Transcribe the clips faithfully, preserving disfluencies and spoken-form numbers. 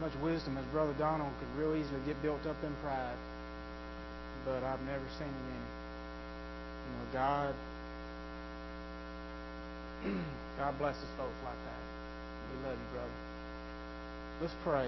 much wisdom as Brother Donald could real easily get built up in pride. But I've never seen him any. You know, God, God blesses folks like that. We love you, brother. Let's pray.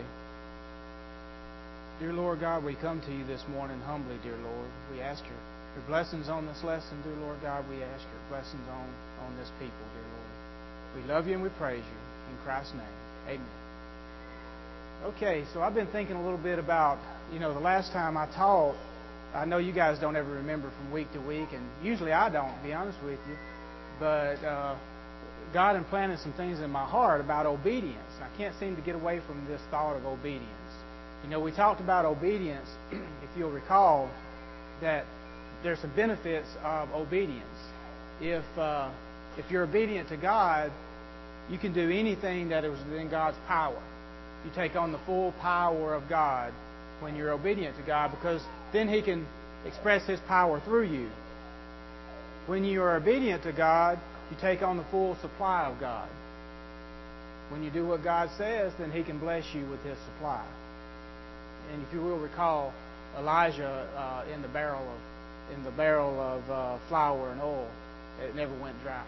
Dear Lord God, we come to you this morning humbly, dear Lord. We ask your, your blessings on this lesson, dear Lord God. We ask your blessings on, on this people, dear Lord. We love you and we praise you. In Christ's name, amen. Okay, so I've been thinking a little bit about, you know, the last time I taught, I know you guys don't ever remember from week to week, and usually I don't, to be honest with you, but uh, God implanted some things in my heart about obedience. I can't seem to get away from this thought of obedience. You know, we talked about obedience, if you'll recall, that there's some benefits of obedience. If uh, if you're obedient to God, you can do anything that is within God's power. You take on the full power of God when you're obedient to God, because then He can express His power through you. When you are obedient to God, you take on the full supply of God. When you do what God says, then He can bless you with His supply. And if you will recall, Elijah uh, in the barrel of in the barrel of uh, flour and oil, it never went dry.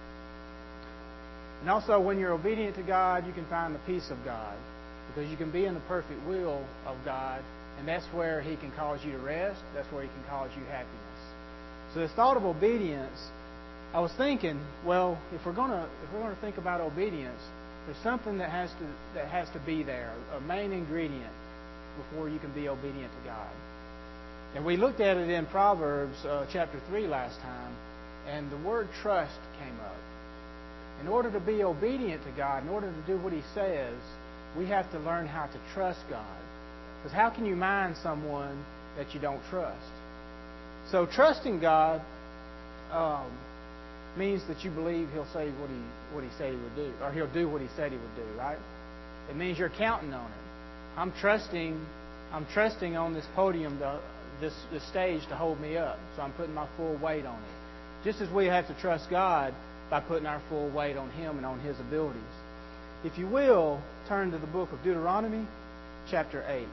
And also, when you're obedient to God, you can find the peace of God, because you can be in the perfect will of God, and that's where He can cause you to rest. That's where He can cause you happiness. So this thought of obedience, I was thinking, well, if we're gonna if we're gonna think about obedience, there's something that has to that has to be there, a main ingredient before you can be obedient to God. And we looked at it in Proverbs uh, chapter three last time, and the word trust came up. In order to be obedient to God, in order to do what He says, we have to learn how to trust God. Because how can you mind someone that you don't trust? So trusting God um, means that you believe He'll say what He what He said He would do, or He'll do what He said He would do, right? It means you're counting on it. I'm trusting, I'm trusting on this podium, to, this, this stage to hold me up. So I'm putting my full weight on it. Just as we have to trust God by putting our full weight on Him and on His abilities. If you will, turn to the book of Deuteronomy, chapter eight.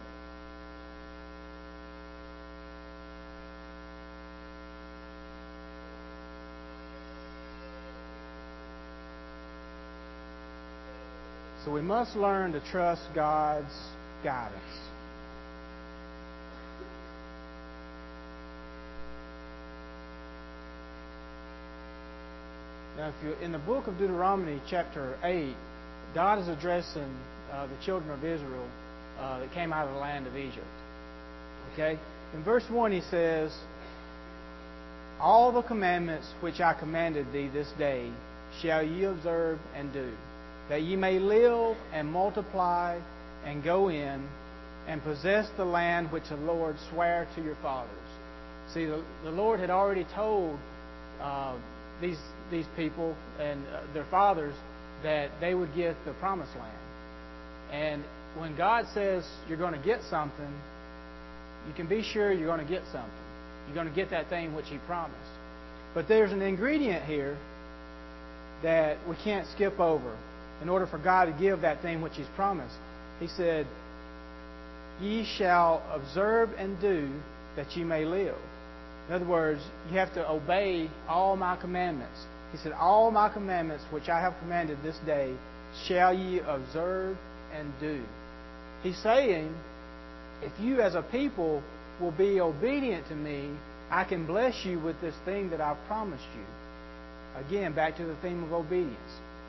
So we must learn to trust God's guidance. Now, if you're in the book of Deuteronomy, chapter eight, God is addressing uh, the children of Israel uh, that came out of the land of Egypt. Okay? In verse one, He says, "All the commandments which I commanded thee this day shall ye observe and do, that ye may live and multiply and go in and possess the land which the Lord sware to your fathers." See, the, the Lord had already told uh, these these people and uh, their fathers that they would get the promised land. And when God says you're going to get something, you can be sure you're going to get something. You're going to get that thing which He promised. But there's an ingredient here that we can't skip over. In order for God to give that thing which He's promised, He said, "Ye shall observe and do, that ye may live." In other words, you have to obey all my commandments. He said, "All my commandments which I have commanded this day shall ye observe and do." He's saying, if you as a people will be obedient to me, I can bless you with this thing that I've promised you. Again, back to the theme of obedience.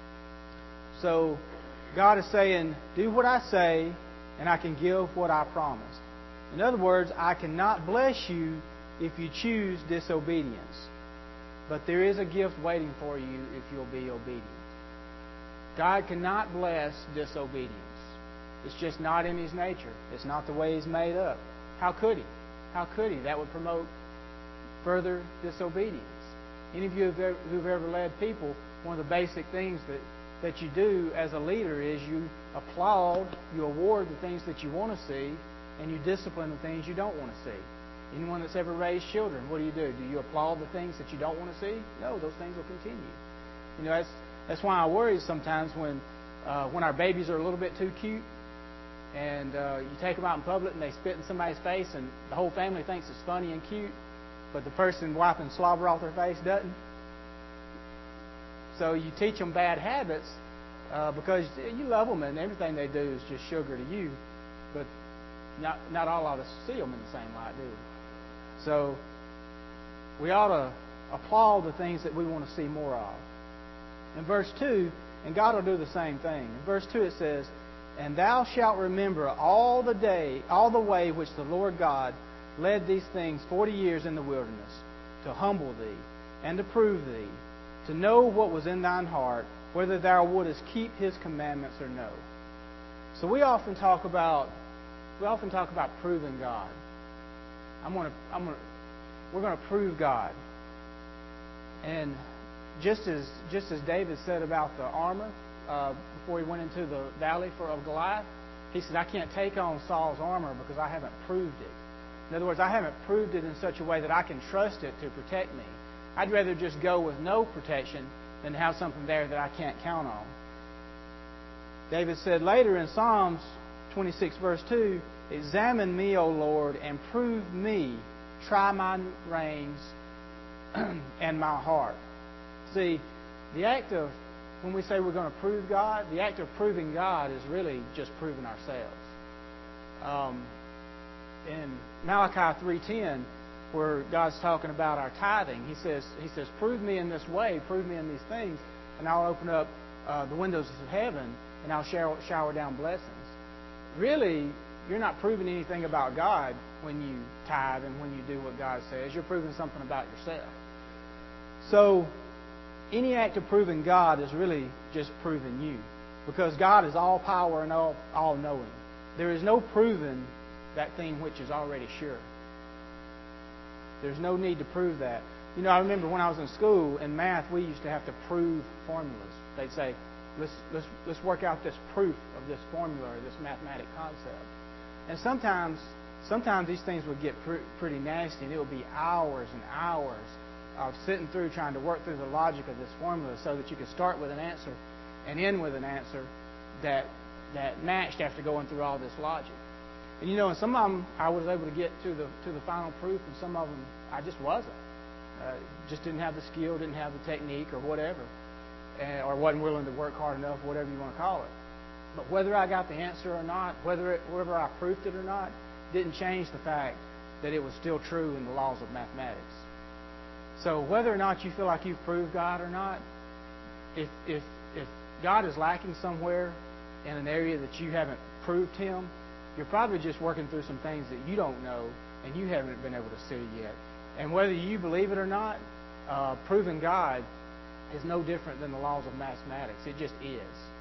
So God is saying, do what I say, and I can give what I promised. In other words, I cannot bless you if you choose disobedience. But there is a gift waiting for you if you'll be obedient. God cannot bless disobedience. It's just not in His nature. It's not the way He's made up. How could He? How could He? That would promote further disobedience. Any of you who've ever led people, one of the basic things that that you do as a leader is you applaud, you award the things that you want to see, and you discipline the things you don't want to see. Anyone that's ever raised children, what do you do? Do you applaud the things that you don't want to see? No, those things will continue. You know, that's that's why I worry sometimes when uh, when our babies are a little bit too cute, and uh, you take them out in public and they spit in somebody's face, and the whole family thinks it's funny and cute, but the person wiping slobber off their face doesn't. So you teach them bad habits uh, because you love them and everything they do is just sugar to you, but not not all of us see them in the same light, do we? So we ought to applaud the things that we want to see more of. In verse two, and God will do the same thing. In verse two it says, "And thou shalt remember all the day, all the way which the Lord God led these things forty years in the wilderness, to humble thee, and to prove thee, to know what was in thine heart, whether thou wouldest keep His commandments or no." So we often talk about we often talk about proving God. I'm gonna I'm gonna we're gonna prove God. And just as just as David said about the armor uh, before he went into the valley for of Goliath, he said, "I can't take on Saul's armor because I haven't proved it." In other words, I haven't proved it in such a way that I can trust it to protect me. I'd rather just go with no protection than have something there that I can't count on. David said later in Psalms twenty-six, verse two, "Examine me, O Lord, and prove me. Try my reins and my heart." See, the act of, when we say we're going to prove God, the act of proving God is really just proving ourselves. Um, in Malachi three ten, where God's talking about our tithing, He says, He says, "Prove me in this way, prove me in these things, and I'll open up uh, the windows of heaven, and I'll shower, shower down blessings." Really, you're not proving anything about God when you tithe and when you do what God says. You're proving something about yourself. So, any act of proving God is really just proving you, because God is all power and all all knowing. There is no proving that thing which is already sure. There's no need to prove that. You know, I remember when I was in school, in math, we used to have to prove formulas. They'd say, let's, let's, let's work out this proof of this formula or this mathematic concept. And sometimes sometimes these things would get pr- pretty nasty, and it would be hours and hours of sitting through trying to work through the logic of this formula so that you could start with an answer and end with an answer that that matched after going through all this logic. And you know, and some of them I was able to get to the to the final proof, and some of them I just wasn't. Uh, just didn't have the skill, didn't have the technique, or whatever, and, or wasn't willing to work hard enough, whatever you want to call it. But whether I got the answer or not, whether it, whether I proved it or not, didn't change the fact that it was still true in the laws of mathematics. So whether or not you feel like you've proved God or not, if if if God is lacking somewhere in an area that you haven't proved Him, you're probably just working through some things that you don't know and you haven't been able to see yet. And whether you believe it or not, uh, proving God is no different than the laws of mathematics. It just is.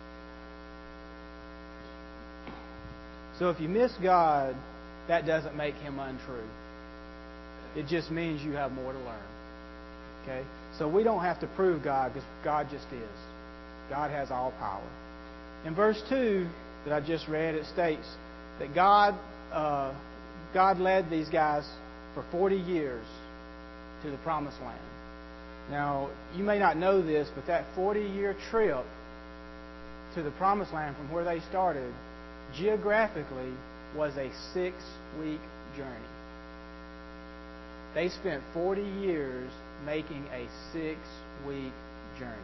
So if you miss God, that doesn't make Him untrue. It just means you have more to learn. Okay? So we don't have to prove God, because God just is. God has all power. In verse two that I just read, it states that God uh, God led these guys for forty years to the Promised Land. Now, you may not know this, but that forty-year trip to the Promised Land from where they started, geographically, was a six-week journey. They spent forty years making a six-week journey.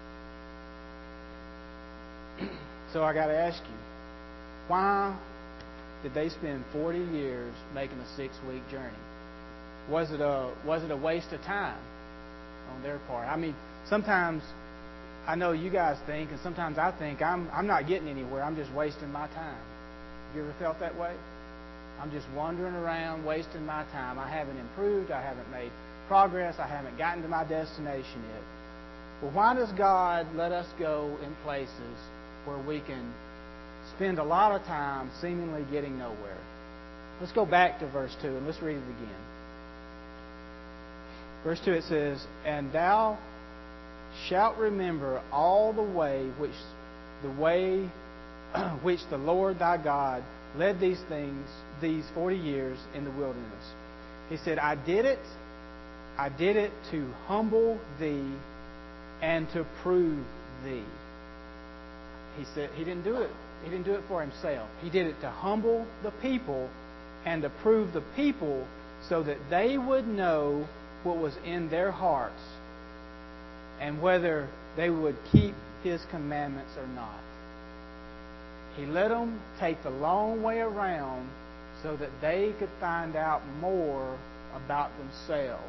So I got to ask you, why did they spend forty years making a six-week journey? Was it a was it a waste of time on their part? I mean, sometimes I know you guys think, and sometimes I think I'm I'm not getting anywhere. I'm just wasting my time. Have you ever felt that way? I'm just wandering around, wasting my time. I haven't improved. I haven't made progress. I haven't gotten to my destination yet. Well, why does God let us go in places where we can spend a lot of time seemingly getting nowhere? Let's go back to verse two and let's read it again. Verse two, it says, "And thou shalt remember all the way which the way which the Lord thy God led these things, these forty years in the wilderness." He said, I did it, I did it to humble thee and to prove thee. He said he didn't do it He didn't do it for himself. He did it to humble the people and to prove the people so that they would know what was in their hearts and whether they would keep His commandments or not. He let them take the long way around so that they could find out more about themselves.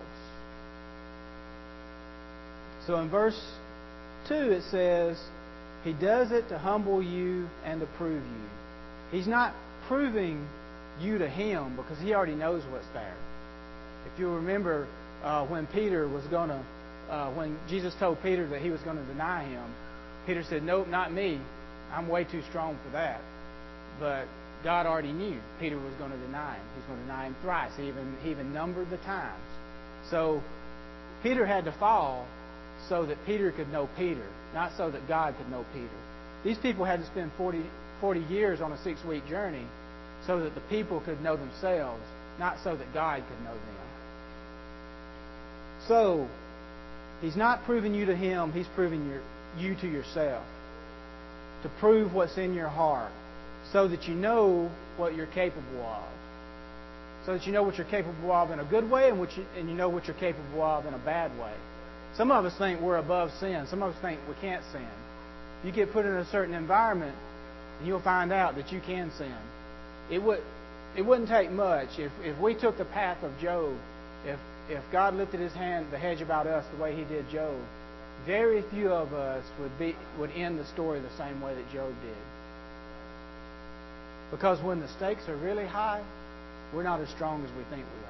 So in verse two it says, He does it to humble you and to prove you. He's not proving you to Him because He already knows what's there. If you remember uh, when Peter was going to, uh, when Jesus told Peter that He was going to deny Him, Peter said, "Nope, not me. I'm way too strong for that." But God already knew Peter was going to deny Him. He's going to deny Him thrice. He even, he even numbered the times. So Peter had to fall so that Peter could know Peter, not so that God could know Peter. These people had to spend forty, forty years on a six-week journey so that the people could know themselves, not so that God could know them. So, He's not proving you to Him, He's proving your, you to yourself. To prove what's in your heart, so that you know what you're capable of. So that you know what you're capable of in a good way and, what you, and you know what you're capable of in a bad way. Some of us think we're above sin. Some of us think we can't sin. You get put in a certain environment and you'll find out that you can sin. It would it wouldn't take much if, if we took the path of Job, if if God lifted His hand, the hedge about us the way He did Job, very few of us would be would end the story the same way that Job did. Because when the stakes are really high, we're not as strong as we think we are.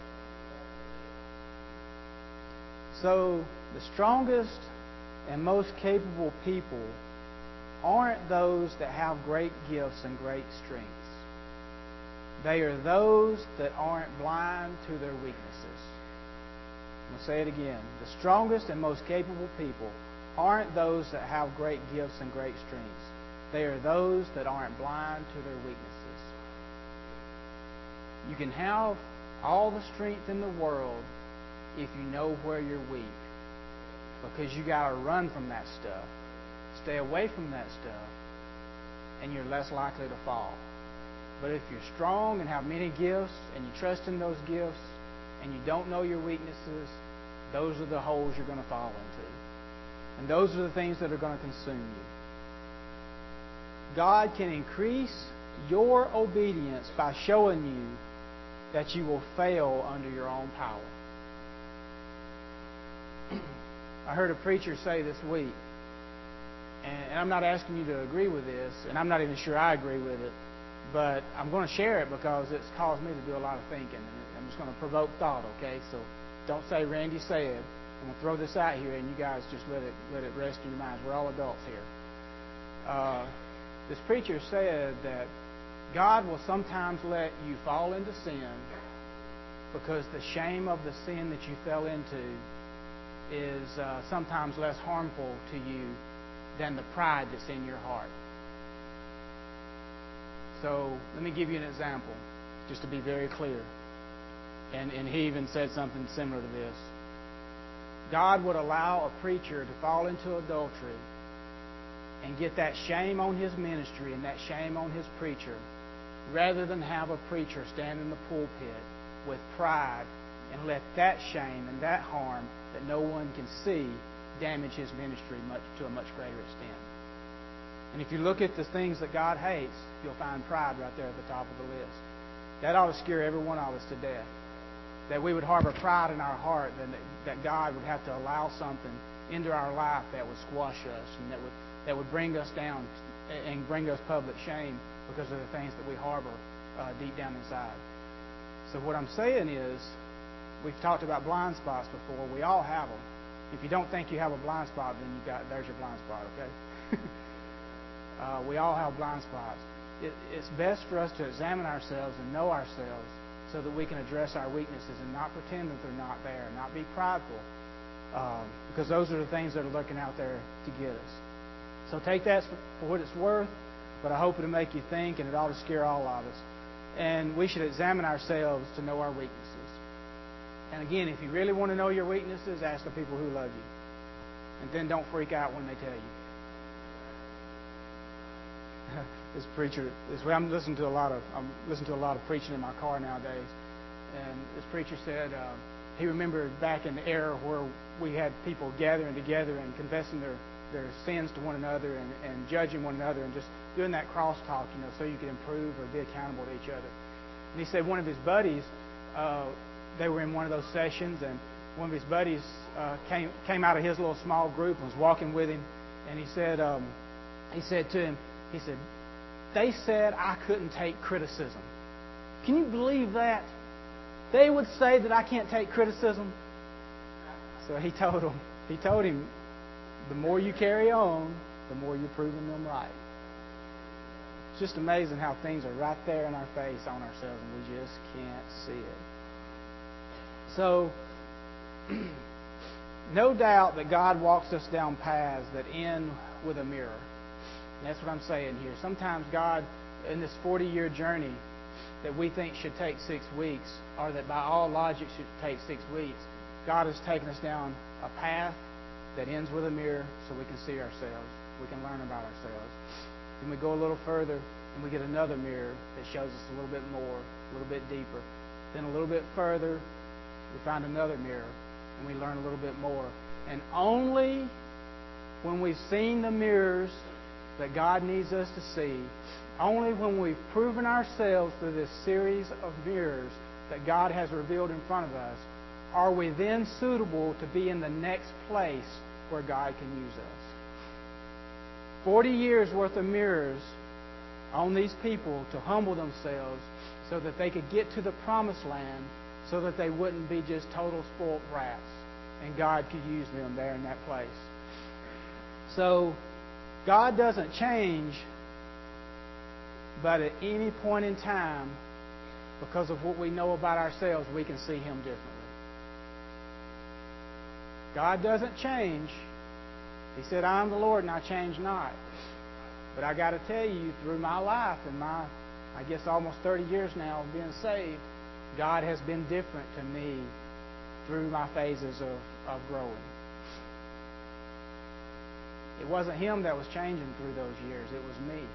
So, the strongest and most capable people aren't those that have great gifts and great strengths. They are those that aren't blind to their weaknesses. I'm going to say it again. The strongest and most capable people aren't those that have great gifts and great strengths. They are those that aren't blind to their weaknesses. You can have all the strength in the world if you know where you're weak. Because you got to run from that stuff. Stay away from that stuff. And you're less likely to fall. But if you're strong and have many gifts and you trust in those gifts and you don't know your weaknesses, those are the holes you're going to fall into. And those are the things that are going to consume you. God can increase your obedience by showing you that you will fail under your own power. I heard a preacher say this week, and I'm not asking you to agree with this, and I'm not even sure I agree with it, but I'm going to share it because it's caused me to do a lot of thinking. And I'm just going to provoke thought, okay? So don't say Randy said. I'm going to throw this out here, and you guys just let it let it rest in your minds. We're all adults here. Uh, this preacher said that God will sometimes let you fall into sin because the shame of the sin that you fell into is uh, sometimes less harmful to you than the pride that's in your heart. So let me give you an example, just to be very clear. And, and he even said something similar to this. God would allow a preacher to fall into adultery and get that shame on his ministry and that shame on his preacher, rather than have a preacher stand in the pulpit with pride and let that shame and that harm that no one can see damage his ministry much to a much greater extent. And if you look at the things that God hates, you'll find pride right there at the top of the list. That ought to scare every one of us to death. That we would harbor pride in our heart, and that, that God would have to allow something into our life that would squash us and that would that would bring us down and bring us public shame because of the things that we harbor uh, deep down inside. So what I'm saying is, we've talked about blind spots before. We all have them. If you don't think you have a blind spot, then you got there's your blind spot, okay? uh, we all have blind spots. It, it's best for us to examine ourselves and know ourselves so that we can address our weaknesses and not pretend that they're not there, not be prideful, um, because those are the things that are lurking out there to get us. So take that for what it's worth, but I hope it'll make you think, and it ought to scare all of us. And we should examine ourselves to know our weaknesses. And again, if you really want to know your weaknesses, ask the people who love you. And then don't freak out when they tell you. this preacher, this way I'm listening to a lot of I'm listening to a lot of preaching in my car nowadays, and this preacher said uh, he remembered back in the era where we had people gathering together and confessing their, their sins to one another and, and judging one another and just doing that crosstalk, you know, so you could improve or be accountable to each other. And he said one of his buddies, uh, they were in one of those sessions, and one of his buddies uh, came came out of his little small group and was walking with him, and he said um, he said to him, he said, "They said I couldn't take criticism. Can you believe that? They would say that I can't take criticism." So he told him, he told him, the more you carry on, the more you're proving them right. It's just amazing how things are right there in our face on ourselves, and we just can't see it. So, no doubt that God walks us down paths that end with a mirror. And that's what I'm saying here. Sometimes God, in this forty-year journey that we think should take six weeks, or that by all logic should take six weeks, God has taken us down a path that ends with a mirror so we can see ourselves. We can learn about ourselves. Then we go a little further and we get another mirror that shows us a little bit more, a little bit deeper. Then a little bit further, we find another mirror and we learn a little bit more. And only when we've seen the mirrors that God needs us to see, only when we've proven ourselves through this series of mirrors that God has revealed in front of us, are we then suitable to be in the next place where God can use us. Forty years worth of mirrors on these people to humble themselves so that they could get to the promised land, so that they wouldn't be just total spoiled brats, and God could use them there in that place. So, God doesn't change, but at any point in time, because of what we know about ourselves, we can see Him differently. God doesn't change. He said, "I am the Lord and I change not." But I got to tell you, through my life and my, I guess, almost thirty years now of being saved, God has been different to me through my phases of, of growing. It wasn't Him that was changing through those years. It was me.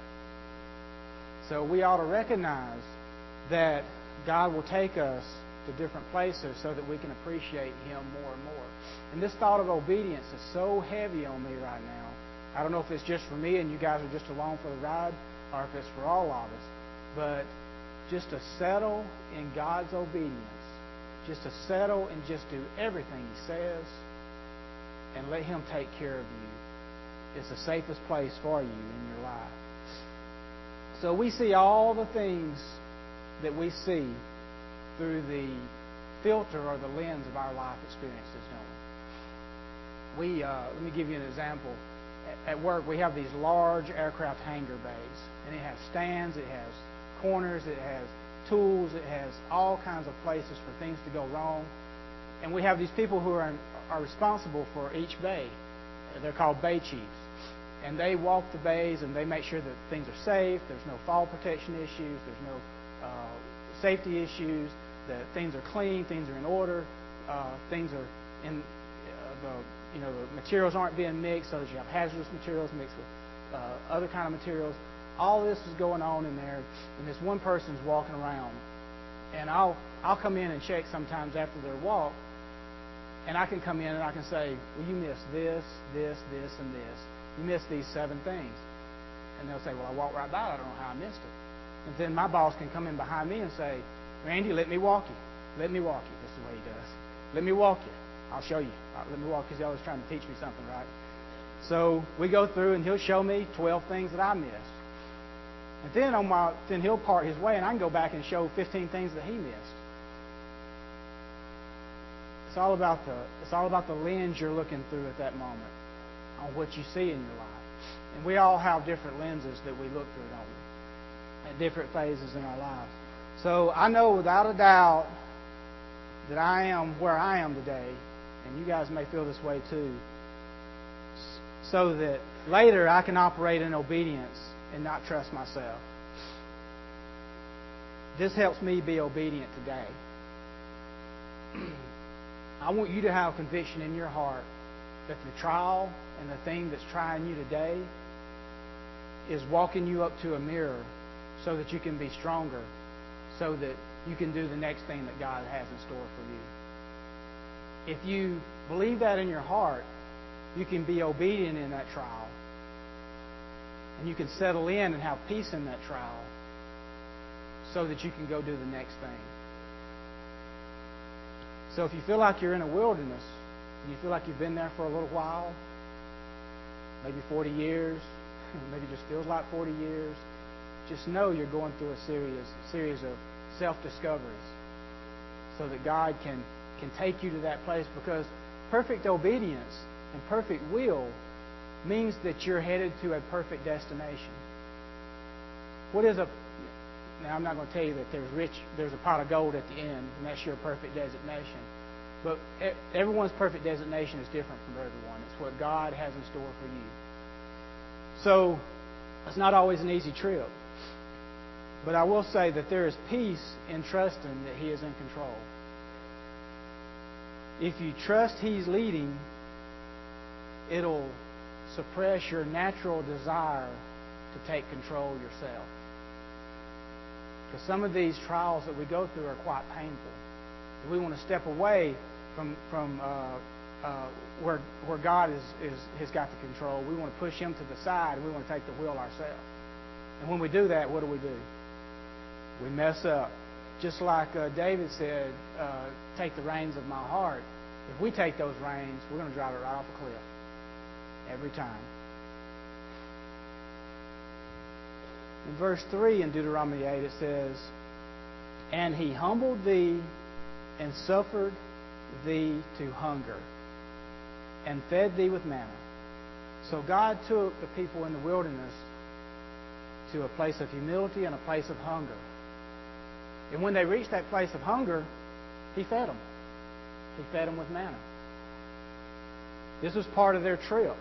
So we ought to recognize that God will take us to different places so that we can appreciate Him more and more. And this thought of obedience is so heavy on me right now. I don't know if it's just for me and you guys are just along for the ride, or if it's for all of us. But just to settle in God's obedience, just to settle and just do everything He says, and let Him take care of you, is the safest place for you in your life. So we see all the things that we see through the filter or the lens of our life experiences, don't we? We, uh, let me give you an example. At work, we have these large aircraft hangar bays, and it has stands, it has corners, it has tools, it has all kinds of places for things to go wrong. And we have these people who are, are responsible for each bay. They're called bay chiefs. And they walk the bays and they make sure that things are safe, there's no fall protection issues, there's no uh, safety issues, that things are clean, things are in order, uh, things are in uh, the you know the materials aren't being mixed so that you have hazardous materials mixed with uh, other kind of materials. All this is going on in there, and this one person's walking around, and I'll I'll come in and check sometimes after their walk, and I can come in and I can say, "Well, you missed this, this, this, and this. You missed these seven things," and they'll say, "Well, I walked right by it. I don't know how I missed it." And then my boss can come in behind me and say, "Randy, let me walk you. Let me walk you." This is what he does. Let me walk you. I'll show you. Let me walk, because he's always trying to teach me something, right? So we go through, and he'll show me twelve things that I missed. And then on my, then he'll part his way, and I can go back and show fifteen things that he missed. It's all about the it's all about the lens you're looking through at that moment, on what you see in your life. And we all have different lenses that we look through, don't we? At different phases in our lives. So I know without a doubt that I am where I am today, and you guys may feel this way too, so that later I can operate in obedience and not trust myself. This helps me be obedient today. I want you to have conviction in your heart that the trial and the thing that's trying you today is walking you up to a mirror so that you can be stronger, so that you can do the next thing that God has in store for you. If you believe that in your heart, you can be obedient in that trial. And you can settle in and have peace in that trial so that you can go do the next thing. So if you feel like you're in a wilderness, and you feel like you've been there for a little while, maybe forty years, maybe it just feels like forty years, just know you're going through a series, series of self-discoveries so that God can, can take you to that place, because perfect obedience and perfect will means that you're headed to a perfect destination. What is a... Now, I'm not going to tell you that there's rich, there's a pot of gold at the end, and that's your perfect designation. But everyone's perfect designation is different from everyone. It's what God has in store for you. So, it's not always an easy trip. But I will say that there is peace in trusting that He is in control. If you trust He's leading, it'll suppress your natural desire to take control yourself. Because some of these trials that we go through are quite painful. We want to step away from from uh, uh, where where God is, is has got the control. We want to push Him to the side, and we want to take the wheel ourselves. And when we do that, what do we do? We mess up. Just like uh, David said, uh, take the reins of my heart. If we take those reins, we're going to drive it right off a cliff. Every time. In verse three in Deuteronomy eight, it says, "And He humbled thee and suffered thee to hunger, and fed thee with manna." So God took the people in the wilderness to a place of humility and a place of hunger. And when they reached that place of hunger, He fed them. He fed them with manna. This was part of their trip.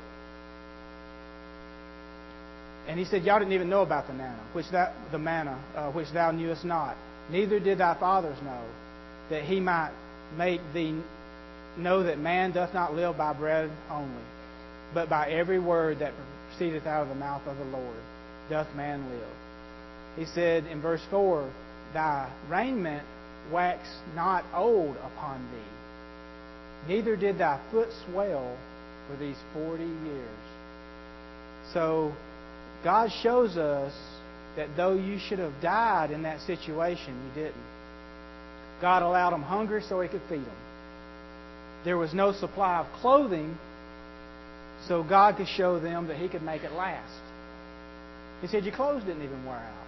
And He said, "Y'all didn't even know about the manna, which that the manna uh, which thou knewest not. Neither did thy fathers know, that He might make thee know that man doth not live by bread only, but by every word that proceedeth out of the mouth of the Lord doth man live." He said in verse four, "Thy raiment wax not old upon thee, neither did thy foot swell for these forty years." So God shows us that though you should have died in that situation, you didn't. God allowed them hunger so He could feed them. There was no supply of clothing, so God could show them that He could make it last. He said, "Your clothes didn't even wear out."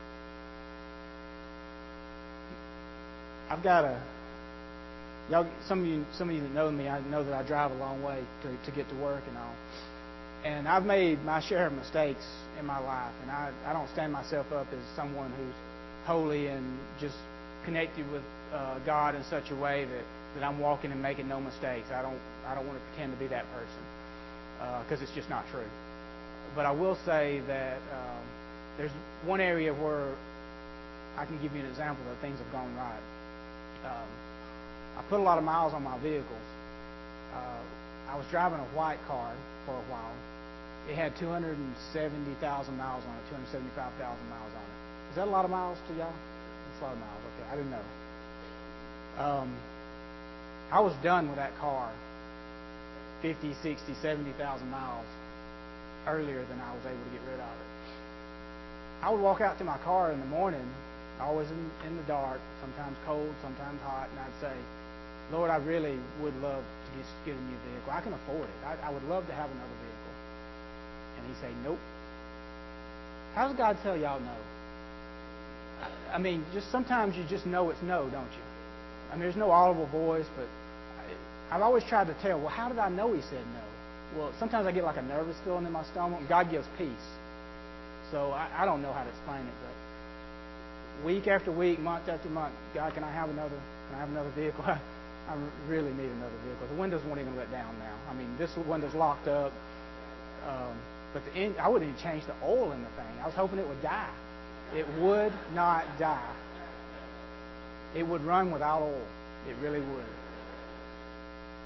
I've got a... Y'all, some of you, some of you that know me, I know that I drive a long way to, to get to work and all. And I've made my share of mistakes in my life. And I, I don't stand myself up as someone who's holy and just connected with uh, God in such a way that, that I'm walking and making no mistakes. I don't I don't want to pretend to be that person, because uh, it's just not true. But I will say that um, there's one area where I can give you an example that things have gone right. Um, I put a lot of miles on my vehicles. Uh, I was driving a white car for a while. It had two hundred seventy thousand miles on it, two hundred seventy-five thousand miles on it. Is that a lot of miles to y'all? That's a lot of miles. Okay, I didn't know. Um, I was done with that car fifty, sixty, seventy thousand miles earlier than I was able to get rid of it. I would walk out to my car in the morning, always in, in the dark, sometimes cold, sometimes hot, and I'd say, "Lord, I really would love to get, get a new vehicle. I can afford it. I, I would love to have another vehicle." And He'd say, "Nope." How does God tell y'all no? I, I mean, just sometimes you just know it's no, don't you? I mean, there's no audible voice, but I, I've always tried to tell, well, how did I know He said no? Well, sometimes I get like a nervous feeling in my stomach. God gives peace. So I, I don't know how to explain it, but week after week, month after month, "God, can I have another? Can I have another vehicle? I, I really need another vehicle. The windows won't even let down now. I mean, this window's locked up. Um, but the in, I wouldn't even change the oil in the thing. I was hoping it would die. It would not die. It would run without oil. It really would.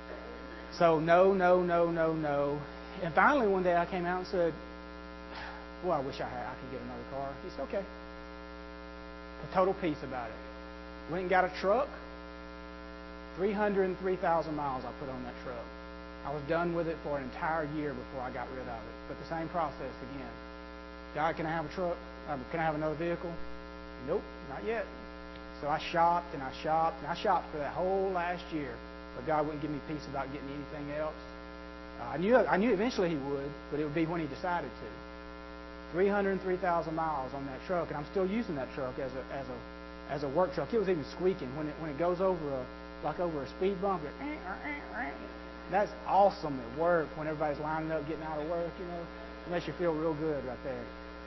So no, no, no, no, no. And finally, one day I came out and said, Well, I wish I had. I could get another car. He said, okay. A total peace about it. Went and got a truck. three hundred three thousand miles I put on that truck. I was done with it for an entire year before I got rid of it. But the same process again. God, can I have a truck? Um, can I have another vehicle? Nope, not yet. So I shopped and I shopped and I shopped for that whole last year. But God wouldn't give me peace about getting anything else. Uh, I knew I knew eventually He would, but it would be when He decided to. three hundred three thousand miles on that truck, and I'm still using that truck as a as a as a work truck. It was even squeaking when it when it goes over a like over a speed bump. It, that's awesome at work when everybody's lining up getting out of work. You know, it makes you feel real good right there.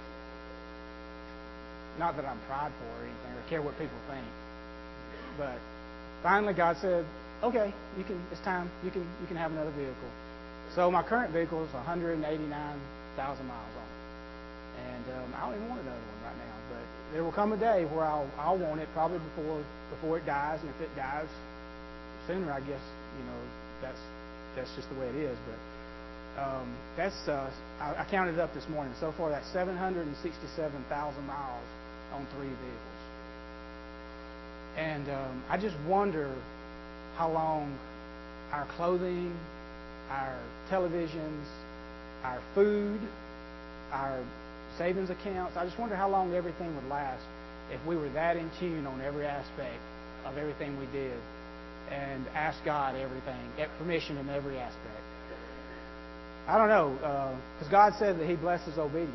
Not that I'm prideful or anything or care what people think, but finally God said, "Okay, you can. It's time. You can you can have another vehicle." So my current vehicle is one hundred eighty-nine thousand miles on it, and um, I don't even want another one right now. But there will come a day where I'll I'll want it probably before before it dies, and if it dies sooner, I guess you know that's that's just the way it is. But um, that's uh, I, I counted it up this morning. So far, that's seven hundred sixty-seven thousand miles on three vehicles, and um, I just wonder how long our clothing, our televisions, our food, our savings accounts, I just wonder how long everything would last if we were that in tune on every aspect of everything we did and asked God everything, get permission in every aspect. I don't know, because uh, God said that He blesses obedience.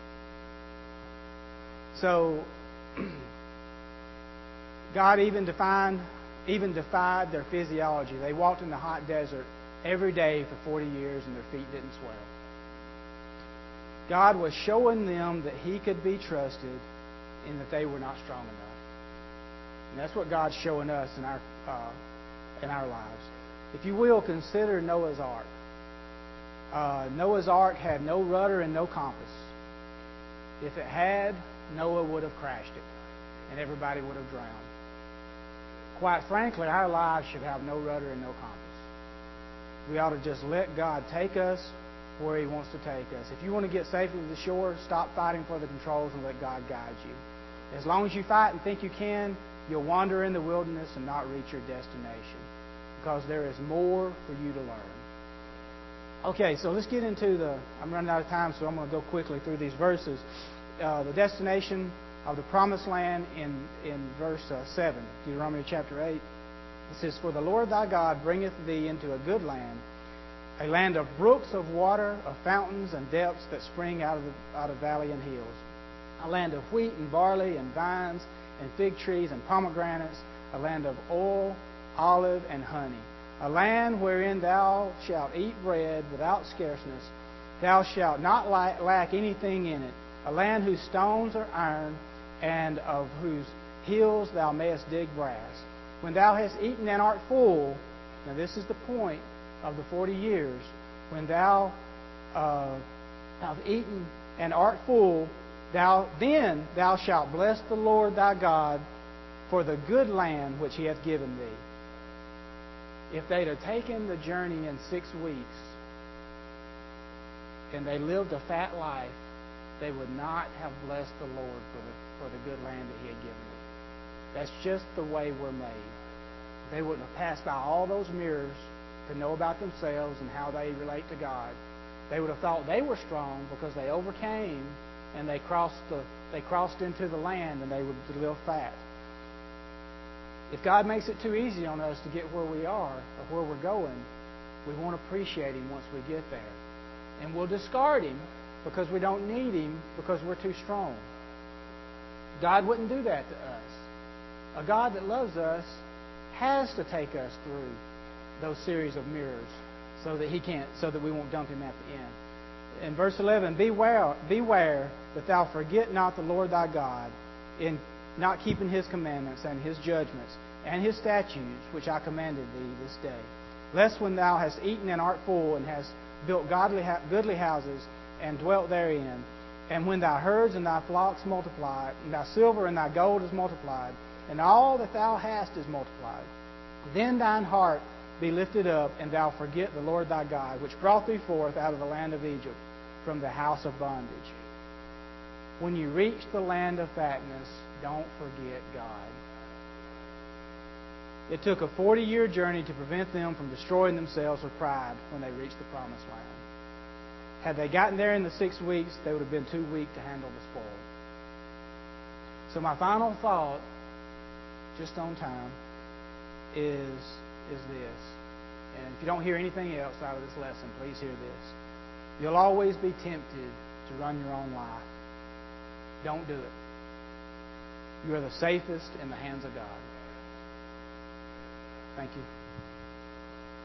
So God even defined, even defied their physiology. They walked in the hot desert every day for forty years and their feet didn't swell. God was showing them that He could be trusted and that they were not strong enough. And that's what God's showing us in our uh, in our lives. If you will, consider Noah's Ark. Uh, Noah's Ark had no rudder and no compass. If it had, Noah would have crashed it and everybody would have drowned. Quite frankly, our lives should have no rudder and no compass. We ought to just let God take us where He wants to take us. If you want to get safely to the shore, stop fighting for the controls and let God guide you. As long as you fight and think you can, you'll wander in the wilderness and not reach your destination, because there is more for you to learn. Okay, so let's get into the... I'm running out of time, so I'm going to go quickly through these verses. Uh, the destination of the promised land in, in verse uh, seven, Deuteronomy chapter eight. It says, "For the Lord thy God bringeth thee into a good land, a land of brooks of water, of fountains and depths that spring out of the, out of valley and hills, a land of wheat and barley and vines and fig trees and pomegranates, a land of oil, olive and honey, a land wherein thou shalt eat bread without scarceness, thou shalt not lack anything in it, a land whose stones are iron, and of whose hills thou mayest dig brass. When thou hast eaten and art full," now this is the point of the forty years, "when thou uh, hast eaten and art full, thou then thou shalt bless the Lord thy God for the good land which He hath given thee." If they'd have taken the journey in six weeks and they lived a fat life, they would not have blessed the Lord for the for the good land that He had given them. That's just the way we're made. They wouldn't have passed by all those mirrors to know about themselves and how they relate to God. They would have thought they were strong because they overcame and they crossed the they crossed into the land and they would live fat. If God makes it too easy on us to get where we are or where we're going, we won't appreciate Him once we get there. And we'll discard Him because we don't need Him because we're too strong. God wouldn't do that to us. A God that loves us has to take us through those series of mirrors so that He can't, so that we won't dump Him at the end. In verse eleven, beware, beware that thou forget not the Lord thy God in not keeping His commandments and His judgments and His statutes which I commanded thee this day. Lest when thou hast eaten and art full and hast built godly, goodly houses and dwelt therein, and when thy herds and thy flocks multiply, and thy silver and thy gold is multiplied, and all that thou hast is multiplied, then thine heart be lifted up, and thou forget the Lord thy God, which brought thee forth out of the land of Egypt from the house of bondage. When you reach the land of fatness, don't forget God. It took a forty-year journey to prevent them from destroying themselves with pride when they reached the promised land. Had they gotten there in the six weeks, they would have been too weak to handle the spoil. So my final thought, just on time, is, is this. And if you don't hear anything else out of this lesson, please hear this. You'll always be tempted to run your own life. Don't do it. You are the safest in the hands of God. Thank you.